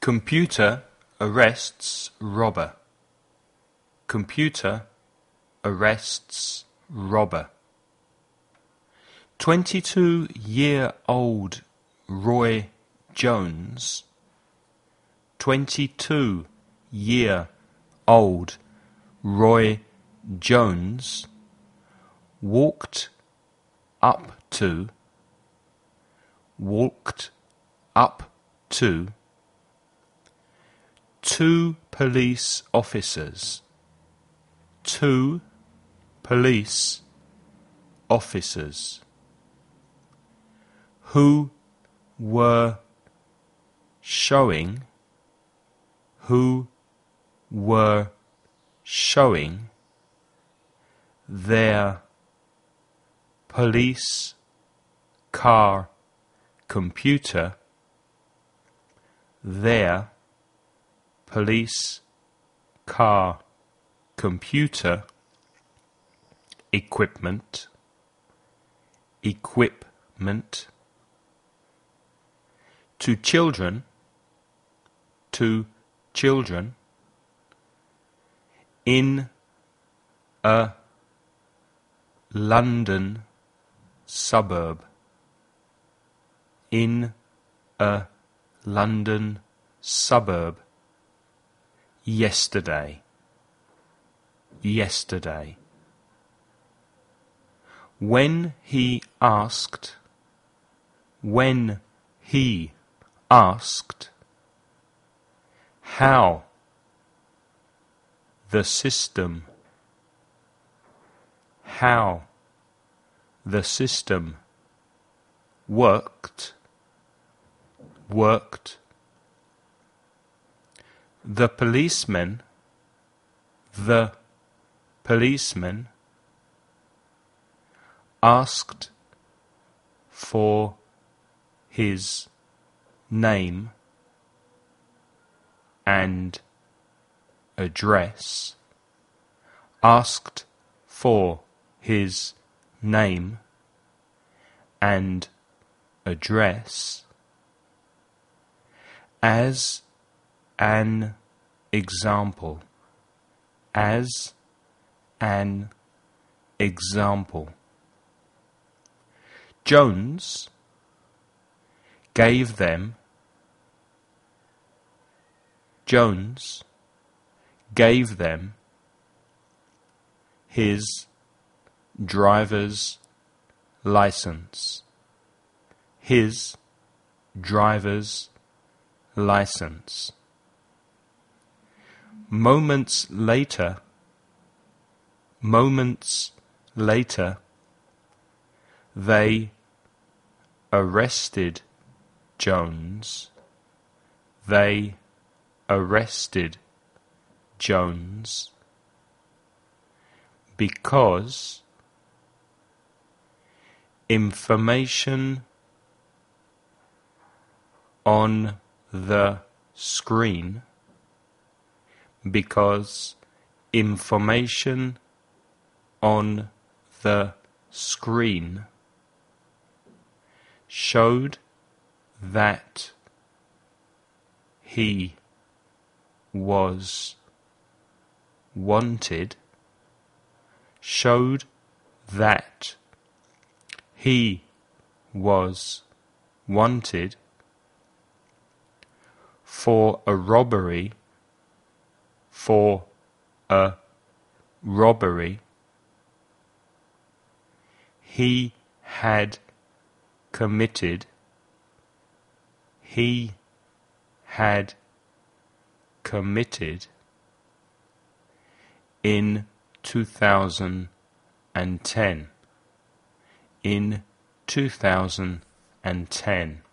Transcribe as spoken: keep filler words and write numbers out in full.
Computer arrests robber. Computer arrests robber. Twenty-two-year-old Roy Jones, twenty-two-year-old Roy Jones walked up to, walked up to two police officers, two police officers, who were showing, who were showing their police car computer, their police car computer equipment, equipment to children, to children in a London suburb, in a London suburb yesterday, yesterday. When he asked, when he asked how the system, how the system worked, worked, the policeman, the policeman asked for his name and address, asked for his name and address as an example, as an example. Jones gave them, Jones gave them his driver's license, his driver's license. Moments later, moments later, they arrested Jones, they arrested Jones because information on the screen, because information on the screen showed that he was wanted, showed that he was wanted for a robbery, for a robbery he had committed, he had committed in two thousand ten, in two thousand ten.